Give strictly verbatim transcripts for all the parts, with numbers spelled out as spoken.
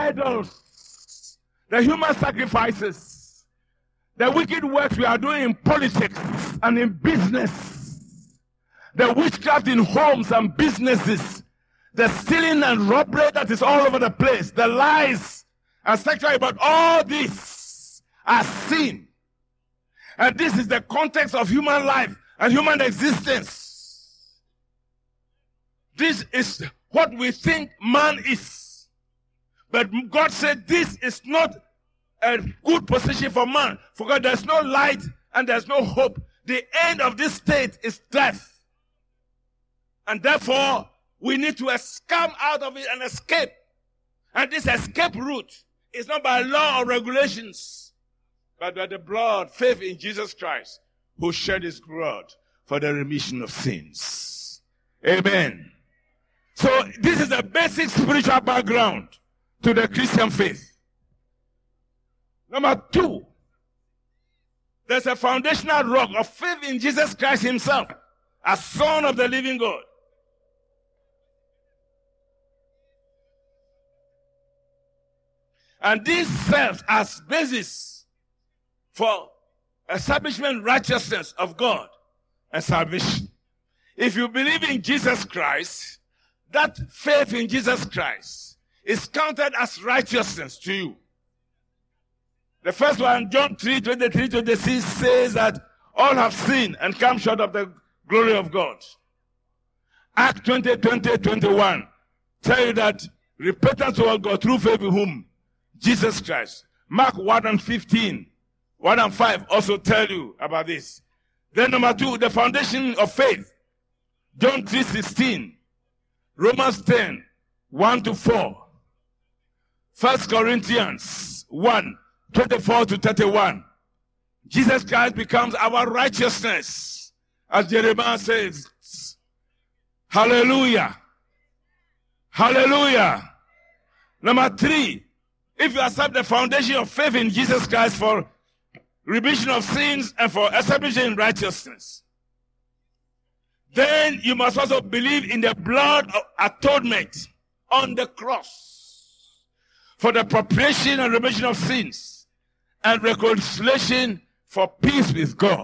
idols, the human sacrifices, the wicked works we are doing in politics and in business, the witchcraft in homes and businesses, the stealing and robbery that is all over the place, the lies and sexual, but all this are sin. And this is the context of human life and human existence. This is what we think man is. But God said this is not a good position for man. For God, there's no light and there's no hope. The end of this state is death. And therefore, we need to come out of it and escape. And this escape route is not by law or regulations, but by the blood, faith in Jesus Christ, who shed his blood for the remission of sins. Amen. So this is the basic spiritual background to the Christian faith. Number two, there's a foundational rock of faith in Jesus Christ himself, as Son of the living God. And this serves as basis for establishment righteousness of God and salvation. If you believe in Jesus Christ, that faith in Jesus Christ is counted as righteousness to you. The first one, John three, twenty-three, twenty-six, says that all have sinned and come short of the glory of God. Acts twenty, twenty, twenty-one tell you that repentance to God through faith in whom? Jesus Christ. Mark one and fifteen, one and five also tell you about this. Then number two, the foundation of faith. John three, sixteen. Romans ten, one to four. First Corinthians one, twenty-four to thirty-one. Jesus Christ becomes our righteousness. As Jeremiah says, hallelujah. Hallelujah. Number three, if you accept the foundation of faith in Jesus Christ for remission of sins and for establishing righteousness, then you must also believe in the blood of atonement on the cross for the propitiation and remission of sins and reconciliation for peace with God.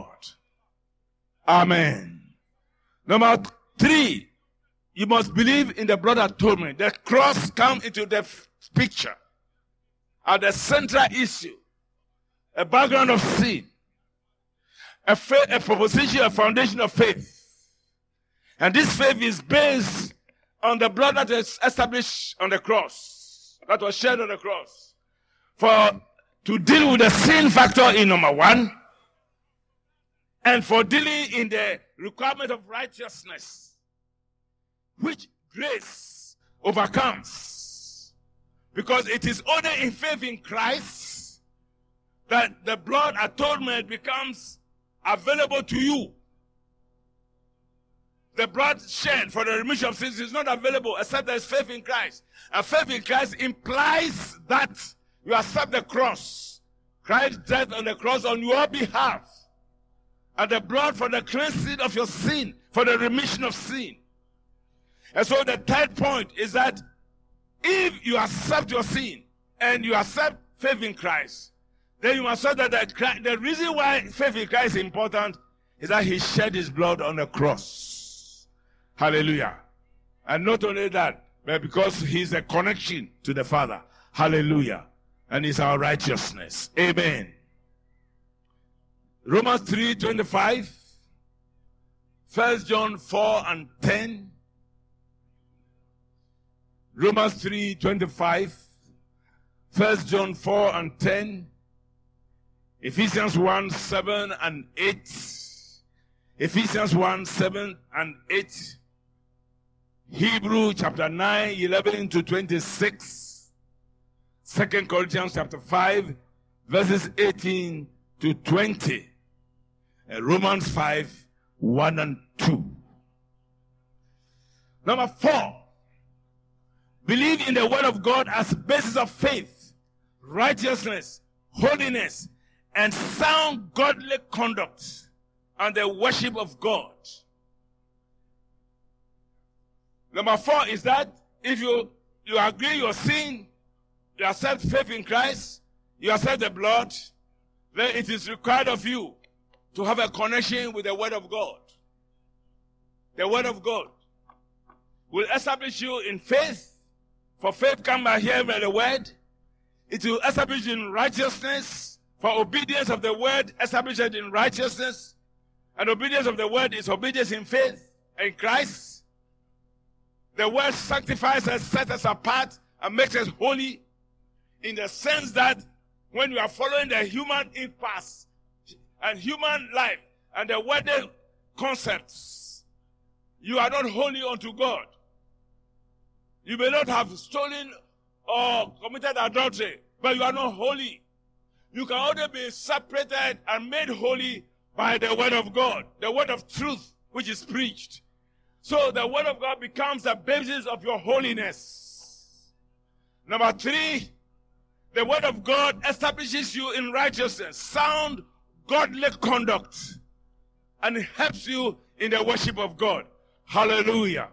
Amen. Number three, you must believe in the blood atonement. The cross comes into the picture at the central issue, a background of sin, a, faith, a proposition, a foundation of faith. And this faith is based on the blood that is established on the cross, that was shed on the cross, for to deal with the sin factor in number one, and for dealing in the requirement of righteousness, which grace overcomes. Because it is only in faith in Christ that the blood atonement becomes available to you. The blood shed for the remission of sins is not available except there is faith in Christ. And faith in Christ implies that you accept the cross, Christ's death on the cross on your behalf, and the blood for the cleansing of your sin, for the remission of sin. And so the third point is that if you accept your sin and you accept faith in Christ, then you must know that the, the reason why faith in Christ is important is that he shed his blood on the cross. Hallelujah. And not only that, but because he's a connection to the Father. Hallelujah. And he's our righteousness. Amen. Romans three, twenty-five. First John four and ten. Romans three, twenty-five. First John four and ten. Ephesians one, seven and eight. Ephesians one, seven and eight. Hebrew chapter nine, eleven to twenty-six. Second Corinthians chapter five, verses eighteen to twenty. And Romans five, one and two. Number four. Believe in the word of God as basis of faith, righteousness, holiness, and sound godly conduct and the worship of God. Number four is that if you, you agree your sin, you accept faith in Christ, you accept the blood, then it is required of you to have a connection with the Word of God. The Word of God will establish you in faith, for faith comes by hearing the Word. It will establish you in righteousness, for obedience of the Word established in righteousness. And obedience of the Word is obedience in faith in Christ. The Word sanctifies us, sets us apart, and makes us holy, in the sense that when you are following the human impasse and human life and the worldly concepts, you are not holy unto God. You may not have stolen or committed adultery, but you are not holy. You can only be separated and made holy by the Word of God, the Word of truth which is preached. So the Word of God becomes the basis of your holiness. Number three, the Word of God establishes you in righteousness, sound, godly conduct, and it helps you in the worship of God. Hallelujah.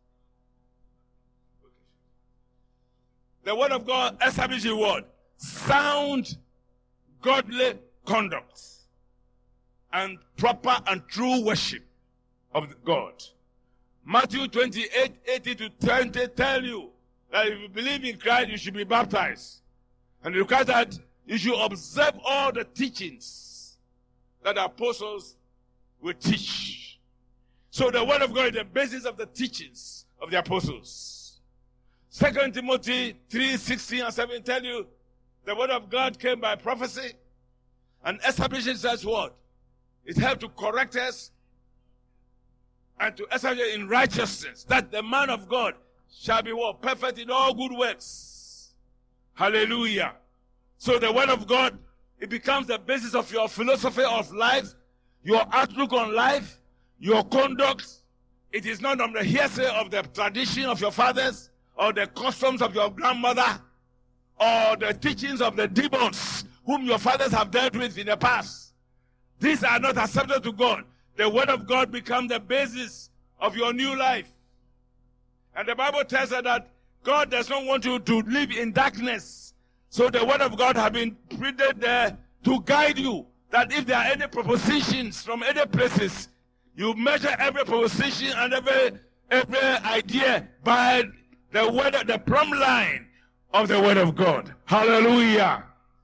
The Word of God establishes what? Sound, godly conduct, and proper and true worship of God. Matthew twenty-eight, eighteen to twenty tell you that if you believe in Christ, you should be baptized. And it requires that you should observe all the teachings that the apostles will teach. So the Word of God is the basis of the teachings of the apostles. Second Timothy three, sixteen and seventeen tell you the Word of God came by prophecy and establishes us what? It helped to correct us and to establish in righteousness, that the man of God shall be what? Perfect in all good works. Hallelujah. So the Word of God, it becomes the basis of your philosophy of life, your outlook on life, your conduct. It is not on the hearsay of the tradition of your fathers or the customs of your grandmother or the teachings of the demons whom your fathers have dealt with in the past. These are not acceptable to God. The Word of God becomes the basis of your new life. And the Bible tells us that God does not want you to live in darkness. So the Word of God has been printed there to guide you, that if there are any propositions from any places, you measure every proposition and every, every idea by the word, the plumb line of the Word of God. Hallelujah.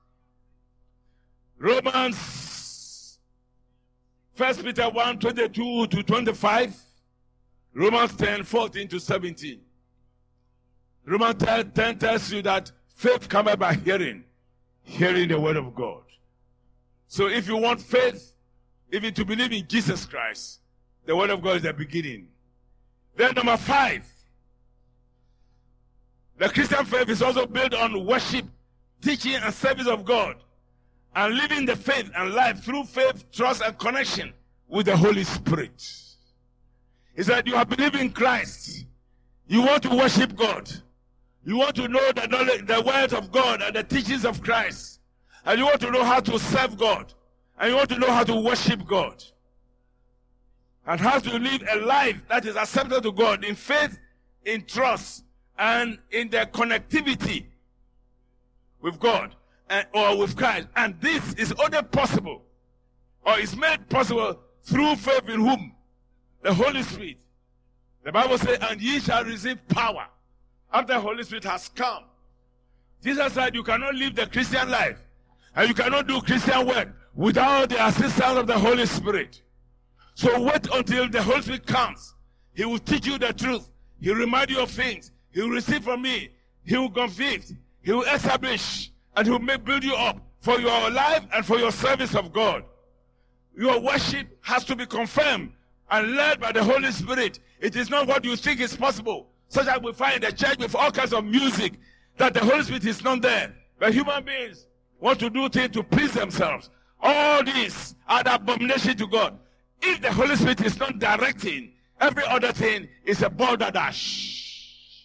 Romans, First Peter one, twenty-two to twenty-five. Romans ten, fourteen to seventeen. Romans ten, ten tells you that faith comes by hearing, hearing the Word of God. So if you want faith, if you to believe in Jesus Christ, the Word of God is the beginning. Then number five, the Christian faith is also built on worship, teaching, and service of God, and living the faith and life through faith, trust, and connection with the Holy Spirit. He said, you have believed in Christ. You want to worship God. You want to know the knowledge, the word of God and the teachings of Christ. And you want to know how to serve God. And you want to know how to worship God. And how to live a life that is acceptable to God in faith, in trust, and in the connectivity with God and, or with Christ. And this is only possible, or is made possible through faith in whom? The Holy Spirit. The Bible says, and ye shall receive power after the Holy Spirit has come. Jesus said you cannot live the Christian life and you cannot do Christian work without the assistance of the Holy Spirit. So wait until the Holy Spirit comes. He will teach you the truth. He will remind you of things. He will receive from me. He will convict. He will establish. And he will make, build you up for your life and for your service of God. Your worship has to be confirmed and led by the Holy Spirit. It is not what you think is possible. Such as we find in the church with all kinds of music, that the Holy Spirit is not there. But human beings want to do things to please themselves. All these are an abomination to God. If the Holy Spirit is not directing, every other thing is a balderdash.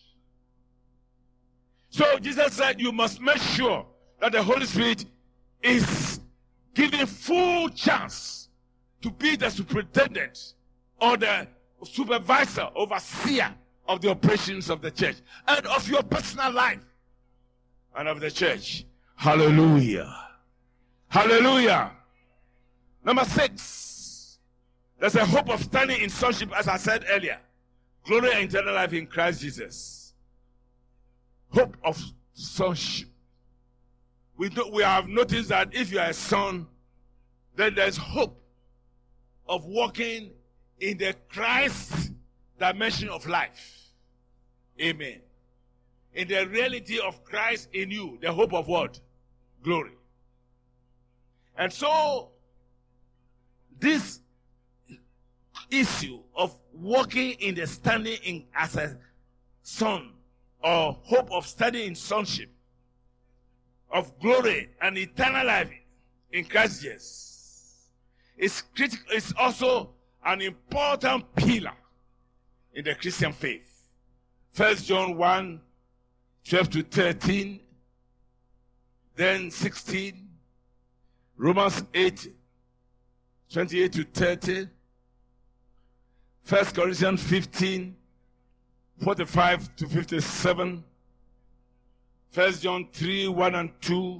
So Jesus said you must make sure that the Holy Spirit is given full chance to be the superintendent or the supervisor, overseer of the operations of the church and of your personal life. and of the church. Hallelujah. Hallelujah. Number six, there's a hope of standing in sonship, as I said earlier. Glory and eternal life in Christ Jesus. Hope of sonship. We, do, we have noticed that if you are a son, then there's hope of walking in the Christ dimension of life. Amen. In the reality of Christ in you, the hope of what? Glory. And so, this issue of walking in the standing in as a son, or hope of standing in sonship, of glory and eternal life in Christ Jesus, is critical. It's also an important pillar in the Christian faith. First John one, twelve to thirteen, then sixteen, Romans eight, twenty-eight to thirty, First Corinthians fifteen, forty-five to fifty-seven, First John three, one and two,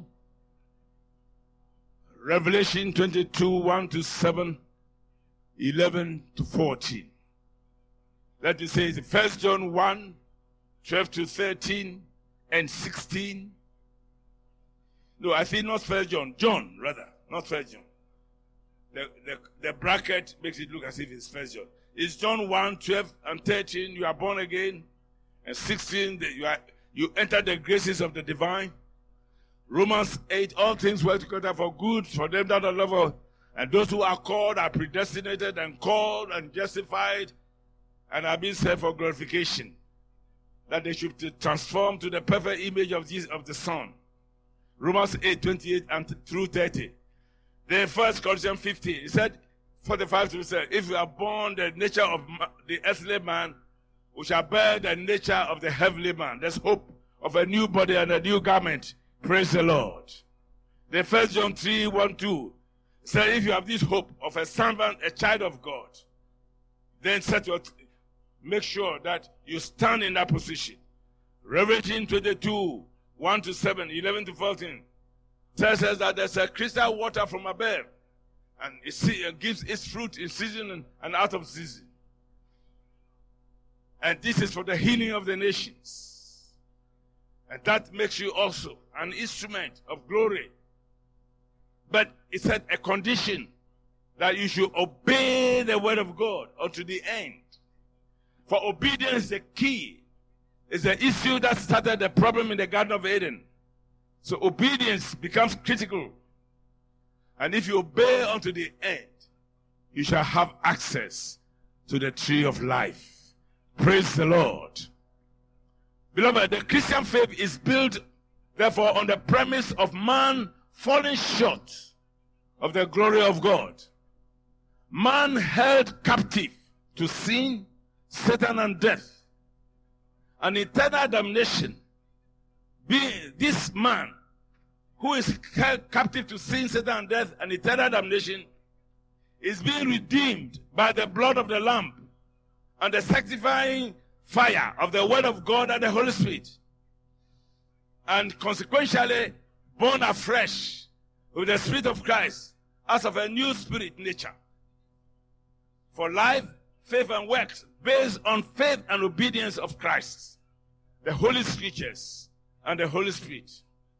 Revelation twenty-two, one to seven, eleven to fourteen. That is say First John one, twelve to thirteen, and sixteen. No, I think not First John. John, rather. Not First John. The, the, the bracket makes it look as if it's First John. It's John one, twelve and thirteen. You are born again. And sixteen, you, are, you enter the graces of the divine. Romans eight, all things work together for good for them that are loved. And those who are called are predestinated and called and justified and are being saved for glorification. That they should be transformed to the perfect image of Jesus, of the Son. Romans eight, twenty-eight and through thirty. Then First Corinthians fifteen, he said, forty-five to say, if you are born the nature of the earthly man, we shall bear the nature of the heavenly man. There's hope of a new body and a new garment. Praise the Lord. Then First John three, one, two said, if you have this hope of a servant, a child of God, then set your, make sure that you stand in that position. Revelation twenty-two, one to seven, eleven to fourteen tells us that there's a crystal water from above, and it gives its fruit in season and out of season. And this is for the healing of the nations. And that makes you also an instrument of glory. But it said a condition that you should obey the word of God unto the end. For obedience is the key. It's the issue that started the problem in the Garden of Eden. So obedience becomes critical. And if you obey unto the end, you shall have access to the tree of life. Praise the Lord. Beloved, the Christian faith is built, therefore, on the premise of man falling short of the glory of God. Man held captive to sin, Satan, and death. An eternal damnation. Being this man who is held captive to sin, Satan, and death, and eternal damnation, is being redeemed by the blood of the Lamb and the sanctifying fire of the Word of God and the Holy Spirit, and consequentially born afresh with the Spirit of Christ as of a new spirit nature. For life, faith, and works based on faith and obedience of Christ, the Holy Scriptures, and the Holy Spirit.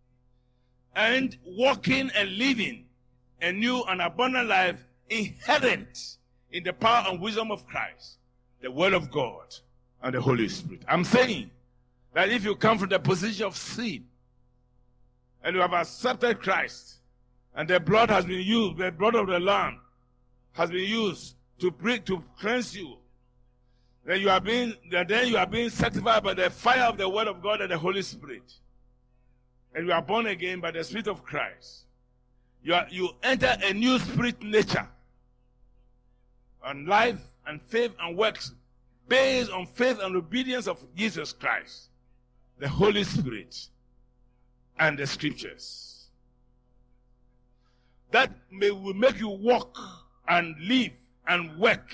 And walking and living a new and abundant life inherent in the power and wisdom of Christ, the Word of God, and the Holy Spirit. I'm saying that if you come from the position of sin and you have accepted Christ, and the blood has been used, the blood of the Lamb has been used to bring, to cleanse you, then you are being then you are being sanctified by the fire of the Word of God and the Holy Spirit, and you are born again by the Spirit of Christ. You are, you enter a new spirit nature, and life and faith and works based on faith and obedience of Jesus Christ, the Holy Spirit, and the Scriptures. That may, will make you walk and live and work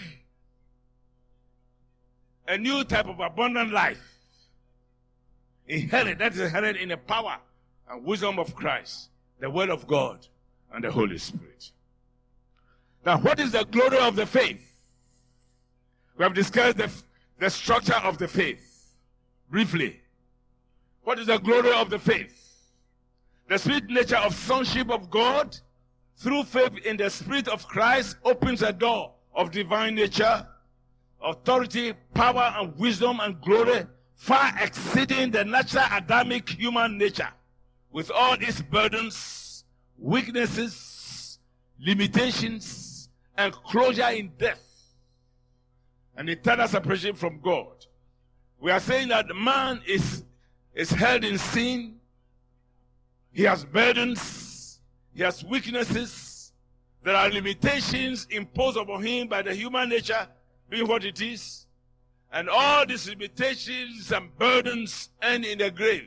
a new type of abundant life. Inherent, that is inherent in the power and wisdom of Christ, the Word of God, and the Holy Spirit. Now, what is the glory of the faith? We have discussed the, the structure of the faith briefly. What is the glory of the faith? The spirit nature of sonship of God through faith in the Spirit of Christ opens a door of divine nature, authority, power, and wisdom and glory far exceeding the natural Adamic human nature with all its burdens, weaknesses, limitations, and closure in death and eternal separation from God. We are saying that man is, is held in sin. He has burdens. He has weaknesses. There are limitations imposed upon him by the human nature being what it is. And all these limitations and burdens end in the grave.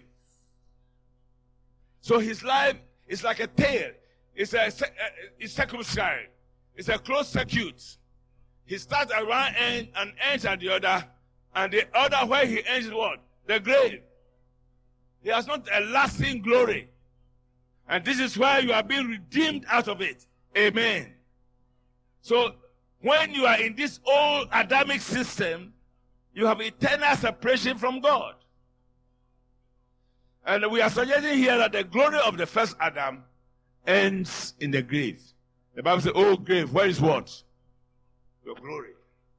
So his life is like a tail. It's a it's circumscribed. It's a closed circuit. He starts at one end and ends at the other. And the other where he ends is what? The grave. He has not a lasting glory. And this is why you are being redeemed out of it. Amen. So when you are in this old Adamic system, you have eternal separation from God. And we are suggesting here that the glory of the first Adam ends in the grave. The Bible says, oh grave, where is what? Your glory.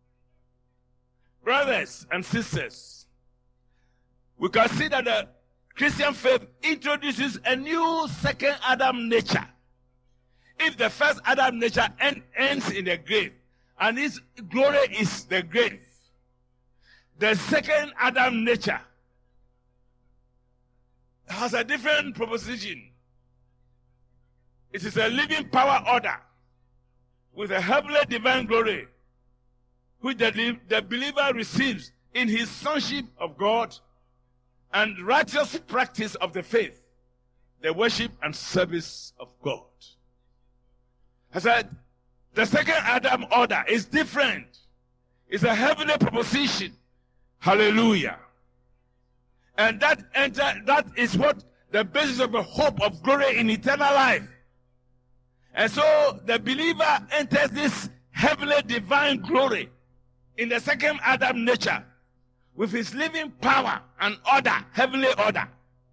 Brothers and sisters, we can see that the Christian faith introduces a new second Adam nature. If the first Adam nature end, ends in the grave, and its glory is the grave, the second Adam nature has a different proposition. It is a living power order with a heavenly divine glory, which the, the believer receives in his sonship of God and righteous practice of the faith, the worship and service of God. I said, the second Adam order is different. It's a heavenly proposition. Hallelujah. And that enter, that is what the basis of the hope of glory in eternal life. And so the believer enters this heavenly divine glory in the second Adam nature with his living power and order, heavenly order.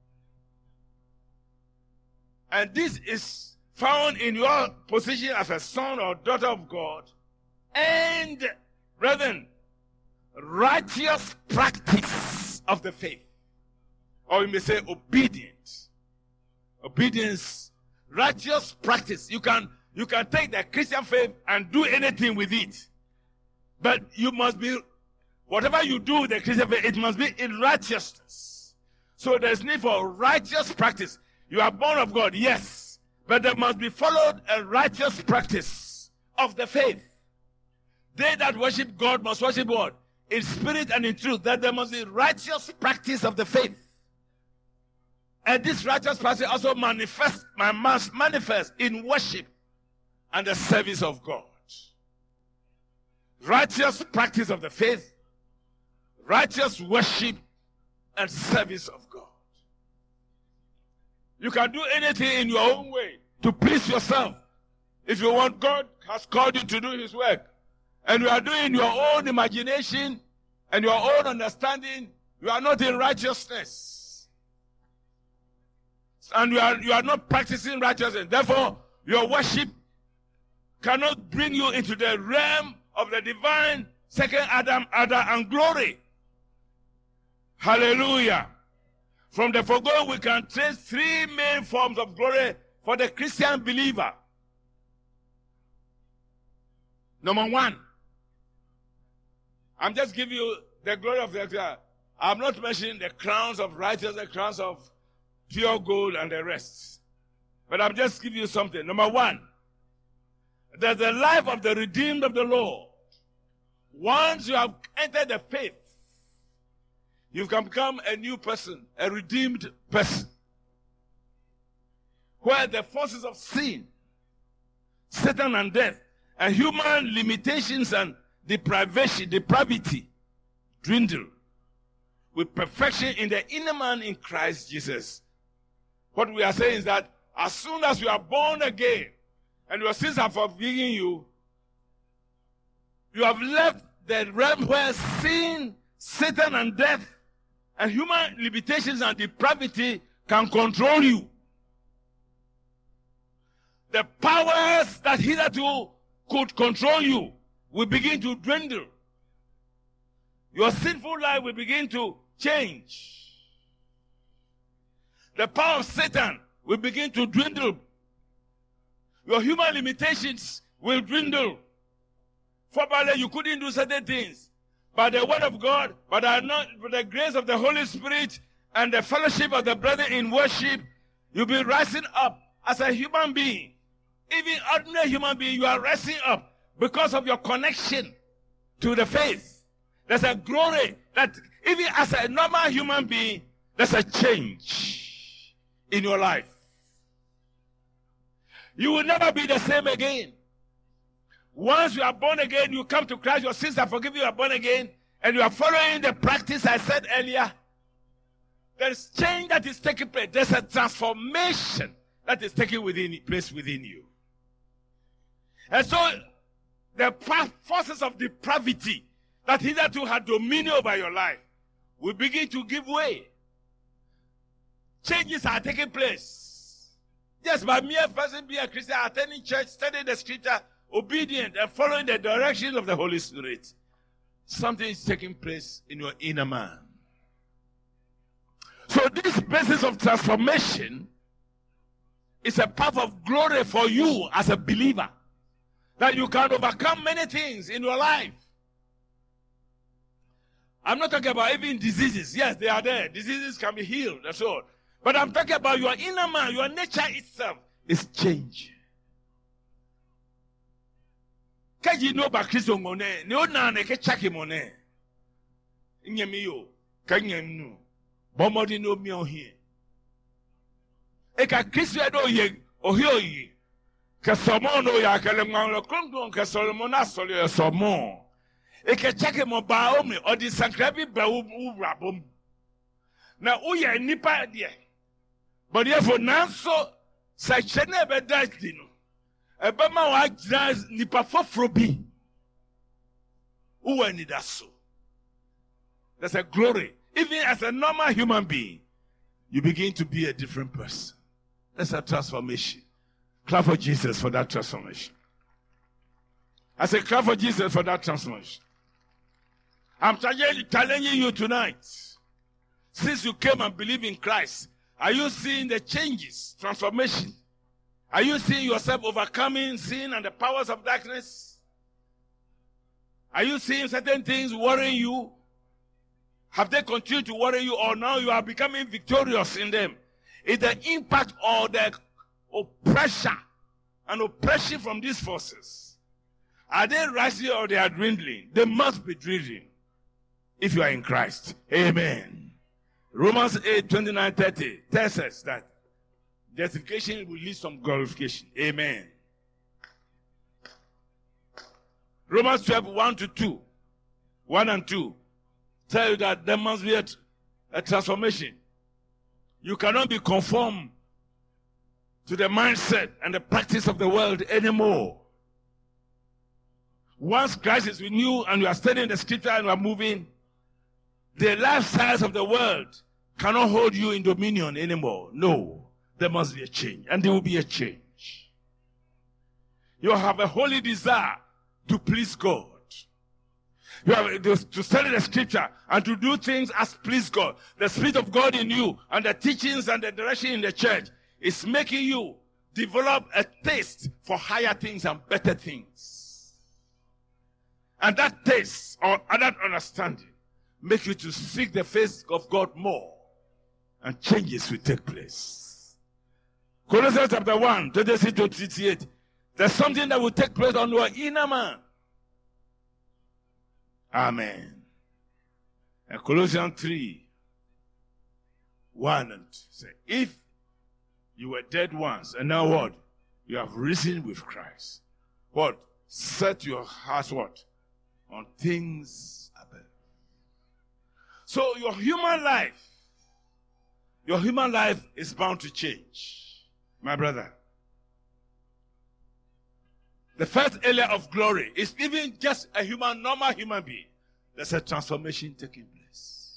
And this is found in your position as a son or daughter of God and, brethren, righteous practice of the faith. Or you may say obedience. Obedience, righteous practice. You can, you can take the Christian faith and do anything with it. But you must be, whatever you do with the Christian faith, it must be in righteousness. So there's need for righteous practice. You are born of God, yes. But there must be followed a righteous practice of the faith. They that worship God must worship God in spirit and in truth. That there must be righteous practice of the faith. And this righteous practice also manifest, must manifest in worship and the service of God. Righteous practice of the faith, righteous worship and service of God. You can do anything in your own way to please yourself. If you want, God has called you to do his work. And you are doing your own imagination and your own understanding, you are not in righteousness. And you are, you are not practicing righteousness. Therefore, your worship cannot bring you into the realm of the divine second Adam, Adam and glory. Hallelujah. From the foregoing, we can trace three main forms of glory for the Christian believer. Number one, I'm just giving you the glory of the I'm not mentioning the crowns of righteousness, the crowns of pure gold and the rest. But I'm just giving you something. Number one, there's the life of the redeemed of the Lord. Once you have entered the faith, you can become a new person, a redeemed person. Where the forces of sin, Satan and death, and human limitations and deprivation, depravity dwindle with perfection in the inner man in Christ Jesus. What we are saying is that as soon as you are born again and your sins are forgiven you, you have left the realm where sin, Satan, and death, and human limitations and depravity can control you. The powers that hitherto could control you will begin to dwindle. Your sinful life will begin to change. The power of Satan will begin to dwindle. Your human limitations will dwindle. Formerly, you couldn't do certain things. By the word of God, by the, by the grace of the Holy Spirit, and the fellowship of the brethren in worship, you'll be rising up as a human being. Even ordinary human being, you are rising up because of your connection to the faith. There's a glory that even as a normal human being, there's a change in your life. You will never be the same again. Once you are born again, you come to Christ, your sins are forgiven, you are born again, and you are following the practice I said earlier. There is change that is taking place. There's a transformation that is taking within, place within you. And so, the forces of depravity that hitherto had dominion over your life will begin to give way. Changes are taking place. Yes, by mere person being a Christian, attending church, studying the scripture, obedient, and following the direction of the Holy Spirit, something is taking place in your inner man. So this basis of transformation is a path of glory for you as a believer, that you can overcome many things in your life. I'm not talking about even diseases. Yes, they are there. Diseases can be healed, that's all. But I'm talking about your inner man, your nature itself is changed. Can you know about Christ on no none can check him on there? In your meal, can you know? Bomodi no me on here. Eka Christ do ye or hear ye. Casamono ya Calamano Condon Casalmona Solia Somon. Eka check him on Baomi or the Sancrabi Baum Rabum. Now, oh, yeah, nipa dear. But therefore, now so such a never died, you know. A bama wa nipa fofrobi. Who need that so? There's a glory. Even as a normal human being, you begin to be a different person. That's a transformation. Clap for Jesus for that transformation. I say, clap for Jesus for that transformation. I'm challenging you tonight. Since you came and believe in Christ, are you seeing the changes, transformation? Are you seeing yourself overcoming sin and the powers of darkness? Are you seeing certain things worrying you? Have they continued to worry you, or now you are becoming victorious in them? Is the impact or the oppression and oppression from these forces, are they rising or they are dwindling? They must be dwindling if you are in Christ. Amen. Romans eight, twenty-nine, thirty tells us that justification will lead some glorification. Amen. Romans twelve, one to two. one and two tell you that there must be a, a transformation. You cannot be conformed to the mindset and the practice of the world anymore. Once Christ is in you and you are studying the scripture and you are moving, the lifestyles of the world cannot hold you in dominion anymore. No, there must be a change, and there will be a change. You have a holy desire to please God. You have to study the scripture and to do things as please God. The Spirit of God in you and the teachings and the direction in the church is making you develop a taste for higher things and better things. And that taste or that understanding make you to seek the face of God more, and changes will take place. Colossians chapter one, twenty-six to thirty-eight. There's something that will take place on your inner man. Amen. And Colossians three, one and two say, if you were dead once, and now what? You have risen with Christ. What? Set your heart what? On things above. So your human life your human life is bound to change, my brother. The first area of glory is even just a human, normal human being. There's a transformation taking place.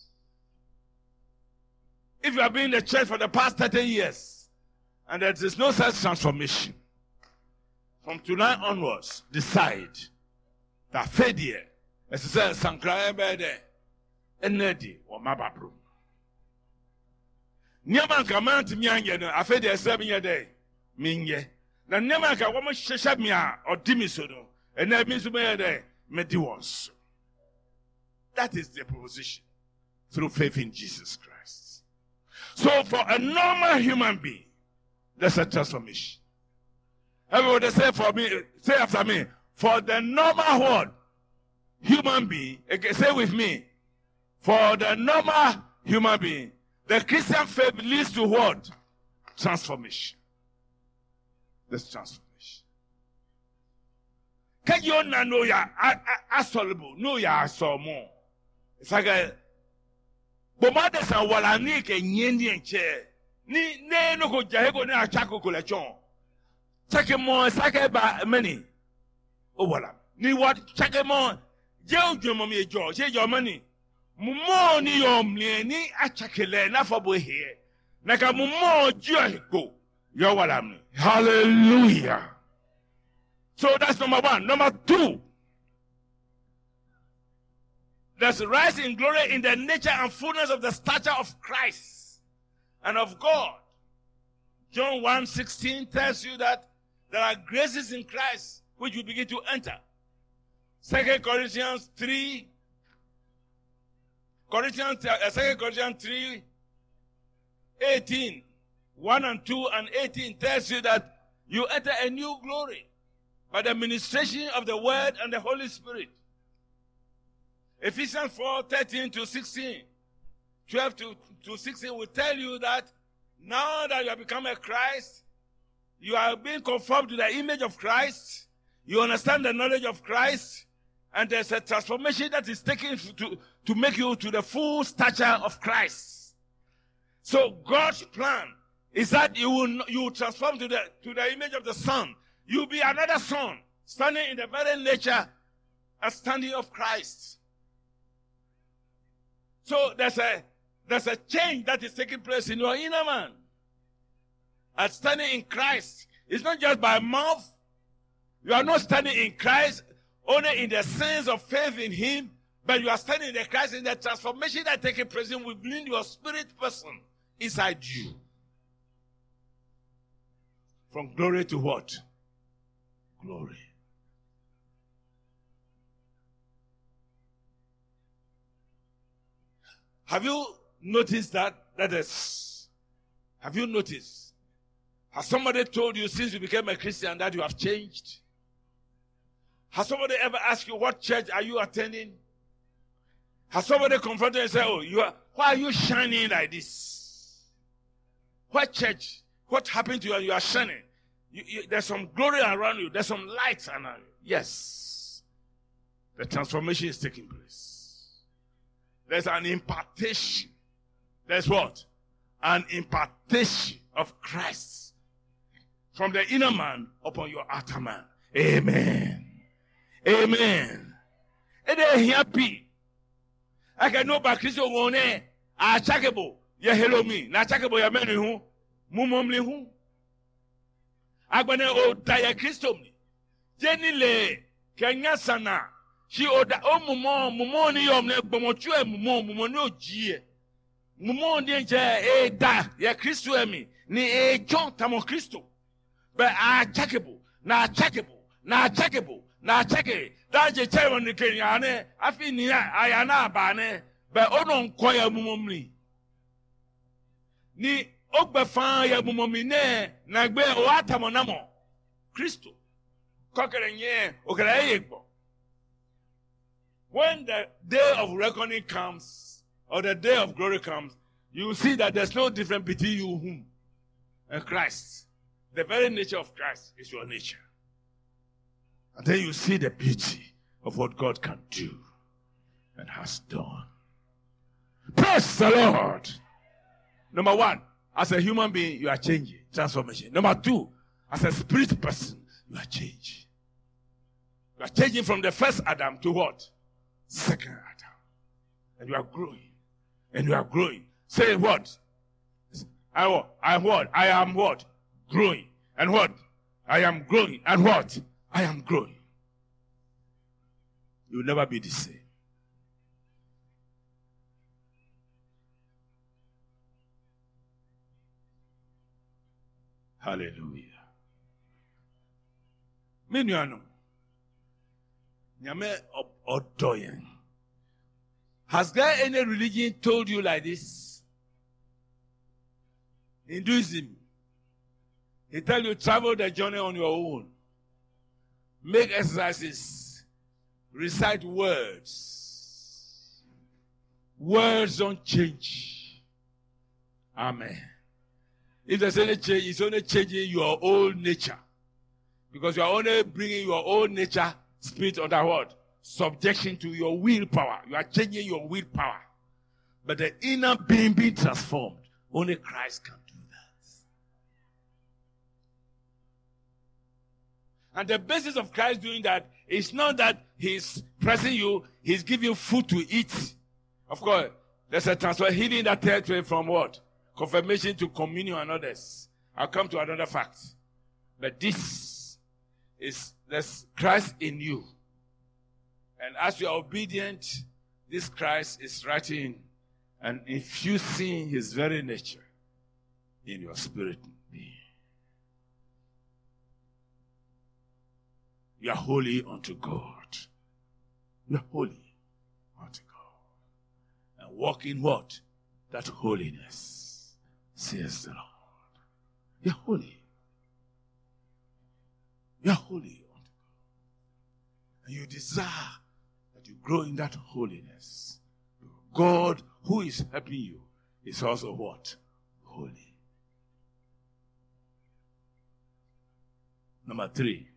If you have been in the church for the past thirty years and there is no such transformation, from tonight onwards, decide that failure, as I said, Sankra Ebede, Enedi, or Mababru. Nyaman Kamant Mianya, I fed the seven year day, Minye. Na nyama ka wo hwehwe me a odimi so no and na bi so be there medi wons. That is the proposition through faith in Jesus Christ. So for a normal human being, there's a transformation. Everybody say for me, say after me, for the normal world, human being, okay, say with me, for the normal human being, the Christian faith leads to what? Transformation. This transformation. Can you not know ya asoluble? No ya so more. It's like a Bomadas and Walanik and Yendian chair. Ni ne no go jahego na chako collection. Check more sake ba many. Oh wala. Ni what check more. Joe Jummy Joe, say your money. Mumo ni yom ni achakele na for boy here. Naka mumo Joe. You're what I mean. Hallelujah. So that's number one. Number two, there's a rise in glory in the nature and fullness of the stature of Christ and of God. John one sixteen tells you that there are graces in Christ which you begin to enter. Second Corinthians three, Corinthians, uh, Second Corinthians three, eighteen. one and two and eighteen tells you that you enter a new glory by the ministration of the word and the Holy Spirit. Ephesians four, thirteen to sixteen, twelve to, to sixteen will tell you that now that you have become a Christ, you are being conformed to the image of Christ, you understand the knowledge of Christ, and there's a transformation that is taken to, to make you to the full stature of Christ. So God's plan is that you will you will transform to the to the image of the Son. You'll be another son, standing in the very nature and standing of Christ. So there's a there's a change that is taking place in your inner man. And standing in Christ, it's not just by mouth. You are not standing in Christ only in the sense of faith in Him, but you are standing in the Christ in the transformation that taking place within your spirit person inside you. From glory to what? Glory. Have you noticed that? That is, have you noticed? Has somebody told you since you became a Christian that you have changed? Has somebody ever asked you what church are you attending? Has somebody confronted you and said, oh, you are, why are you shining like this? What church? What happened to you and you are shining? You, you, there's some glory around you. There's some light around you. Yes. The transformation is taking place. There's an impartation. There's what? An impartation of Christ from the inner man upon your outer man. Amen. Amen. And then happy. I can know by Christian one. I checkable. Ya hello me. Na checkable ya many who. Mumomli who. Agbane o daya Christom. Jenny le Kenya sana. She oda o mumo mumo ni yom ne gbomochu e mumo mumo ni oji. Mumo ni je e da ya Christo emi ni e John tamo Christo. But I checkable. Na checkable. Na checkable. Na check it. That's the chairman in Kenya. I feel near Ayana Bane. But Onon Koya Mumumli. Ni Ogbafan ya Mumomine. Nagbe Oatamonamo. Christo. Cockering Okayebo. When the day of reckoning comes, or the day of glory comes, you will see that there's no difference between you whom and Christ. The very nature of Christ is your nature. And then you see the beauty of what God can do and has done. Praise the Lord. Number one, as a human being, you are changing. Transformation. Number two, as a spirit person, you are changing. You are changing from the first Adam to what? Second Adam. And you are growing. And you are growing. Say what? I what? I what? I am what? Growing. And what? I am growing. And what? I am growing. You will never be the same. Hallelujah. Menuano. Nyame odoyen. Has there any religion told you like this? Hinduism. They tell you travel the journey on your own. Make exercises. Recite words. Words don't change. Amen. If there's any change, it's only changing your old nature. Because you are only bringing your old nature, spirit under what? Subjection to your willpower. You are changing your willpower. But the inner being being transformed, only Christ can do that. And the basis of Christ doing that is not that he's pressing you, he's giving you food to eat. Of course, there's a transfer, healing that territory from what? Confirmation to communion and others. I'll come to another fact. But this is there's Christ in you. And as you are obedient, this Christ is writing and infusing his very nature in your spirit being. You are holy unto God. You are holy unto God. And walk in what? That holiness. Says the Lord. You're holy. You're holy unto God. And you desire that you grow in that holiness. God, who is helping you, is also what? Holy. Number three.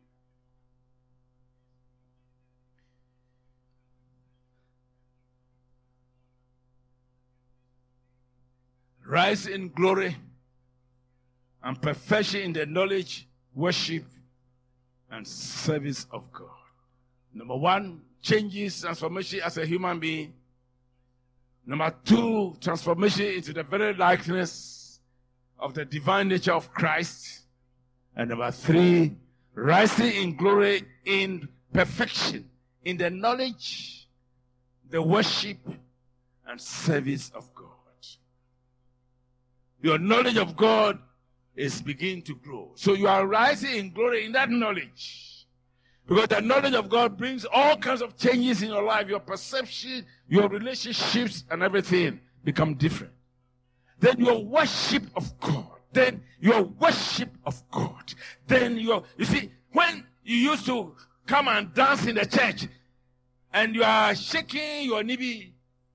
Rise in glory and perfection in the knowledge, worship, and service of God. Number one, changes, transformation as a human being. Number two, transformation into the very likeness of the divine nature of Christ. And number three, rising in glory in perfection in the knowledge, the worship, and service of God. Your knowledge of God is beginning to grow. So you are rising in glory in that knowledge. Because the knowledge of God brings all kinds of changes in your life. Your perception, your relationships, and everything become different. Then your worship of God. Then your worship of God. Then your, you see, when you used to come and dance in the church, and you are shaking your knee,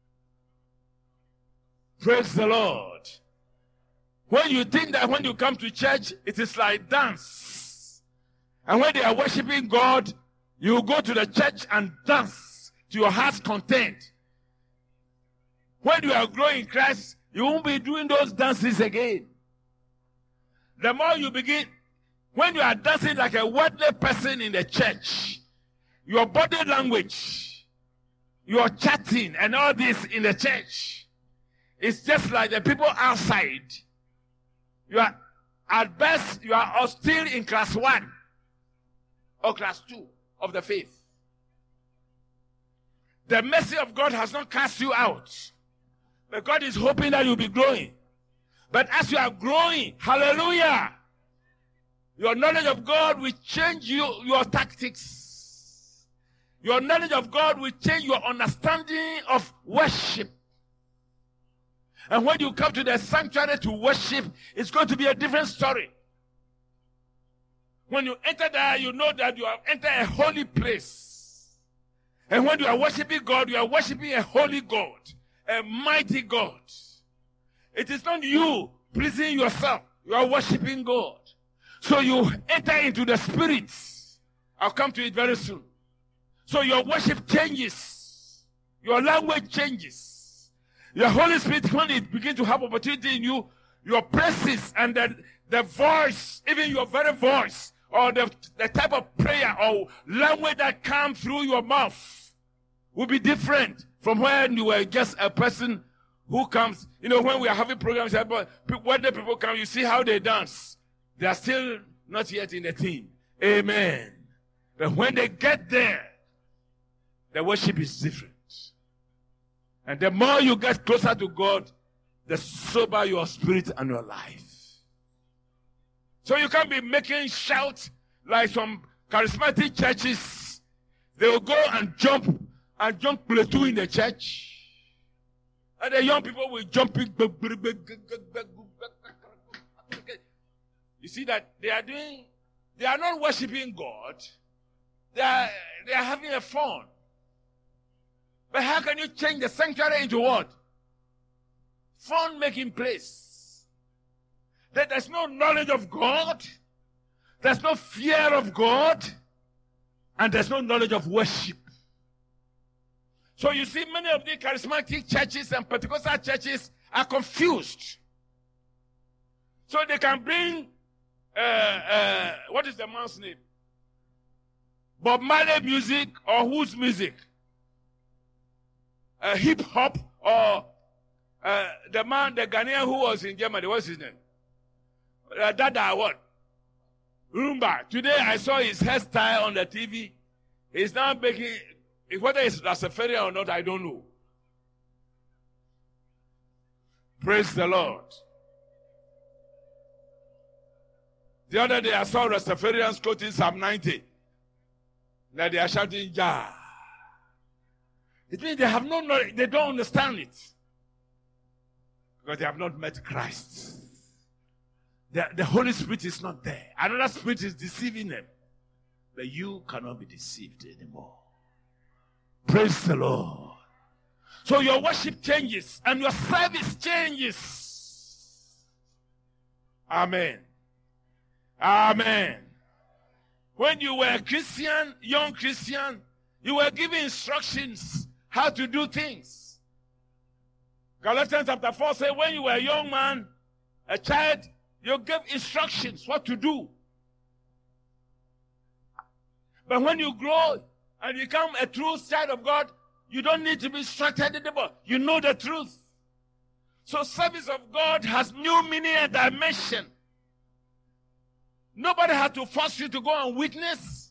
praise the Lord. When you think that when you come to church, it is like dance. And when they are worshiping God, you go to the church and dance to your heart's content. When you are growing in Christ, you won't be doing those dances again. The more you begin, when you are dancing like a worldly person in the church, your body language, your chatting and all this in the church, it's just like the people outside. You are, at best, you are still in class one or class two of the faith. The mercy of God has not cast you out. But God is hoping that you'll be growing. But as you are growing, hallelujah, your knowledge of God will change you, your tactics. Your knowledge of God will change your understanding of worship. And when you come to the sanctuary to worship, it's going to be a different story. When you enter there, you know that you have entered a holy place. And when you are worshiping God, you are worshiping a holy God, a mighty God. It is not you pleasing yourself. You are worshiping God. So you enter into the Spirit. I'll come to it very soon. So your worship changes. Your language changes. Your Holy Spirit, when it begins to have opportunity in you, your praises and the, the voice, even your very voice, or the, the type of prayer or language that comes through your mouth will be different from when you were just a person who comes. You know, when we are having programs, when the people come, you see how they dance. They are still not yet in the theme. Amen. But when they get there, the worship is different. And the more you get closer to God, the sober your spirit and your life. So you can't be making shouts like some charismatic churches. They will go and jump and jump plateau in the church. And the young people will jump in. You see that they are doing, they are not worshiping God. They are, they are having a fun. But how can you change the sanctuary into what? Fun-making place. That there's no knowledge of God. There's no fear of God. And there's no knowledge of worship. So you see many of the charismatic churches and Pentecostal churches are confused. So they can bring, uh, uh, what is the man's name? Bob Marley music or whose music? Uh, hip hop or uh, the man, the Ghanaian who was in Germany, what's his name? Uh, Dada what? Rumba. Today I saw his hairstyle on the T V. He's now making, whether it's Rastafarian or not, I don't know. Praise the Lord. The other day I saw Rastafarians quoting Psalm ninety. Now they are shouting, Jah. It means they have no knowledge, they don't understand it. Because they have not met Christ. The, the Holy Spirit is not there. Another spirit is deceiving them. But you cannot be deceived anymore. Praise the Lord. So your worship changes and your service changes. Amen. Amen. When you were a Christian, young Christian, you were given instructions how to do things. Galatians chapter four says, when you were a young man, a child, you gave instructions what to do. But when you grow and become a true child of God, you don't need to be instructed anymore. You know the truth. So service of God has new meaning and dimension. Nobody has to force you to go and witness.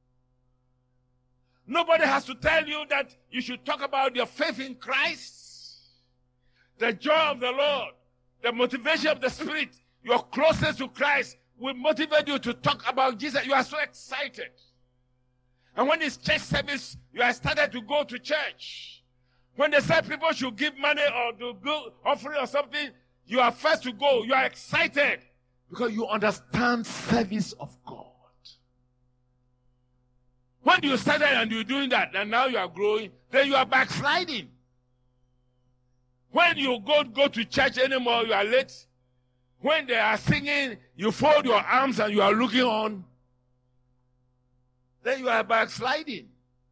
Nobody has to tell you that you should talk about your faith in Christ. The joy of the Lord, the motivation of the Spirit, your closeness to Christ will motivate you to talk about Jesus. You are so excited. And when it's church service, you are started to go to church. When they say people should give money or do offering or something, you are first to go. You are excited because you understand service of God. When you started and you're doing that, and now you are growing, then you are backsliding. When you go, go to church anymore, you are late. When they are singing, you fold your arms and you are looking on. Then you are backsliding.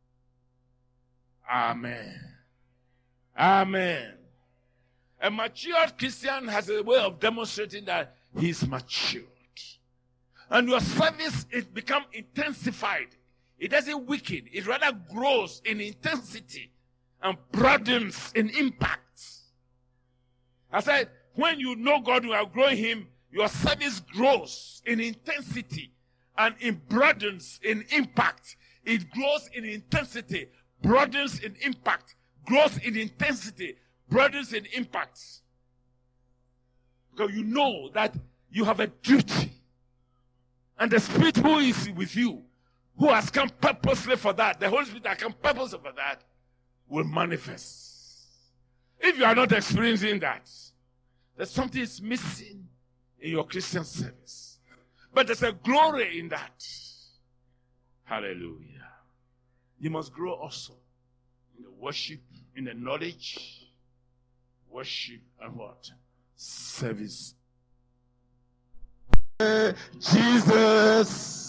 Amen. Amen. A matured Christian has a way of demonstrating that he is matured. And your service, it becomes intensified. It doesn't weaken. It rather grows in intensity and broadens in impact. I said, when you know God, you are growing Him, your service grows in intensity and it broadens in impact. It grows in intensity, broadens in impact, grows in intensity, broadens in impact. Because you know that you have a duty. And the Spirit who is with you, who has come purposely for that, the Holy Spirit that come purposely for that, will manifest. If you are not experiencing that, there's something is missing in your Christian service. But there's a glory in that. Hallelujah. You must grow also in the worship, in the knowledge, worship, and what? Service. Jesus.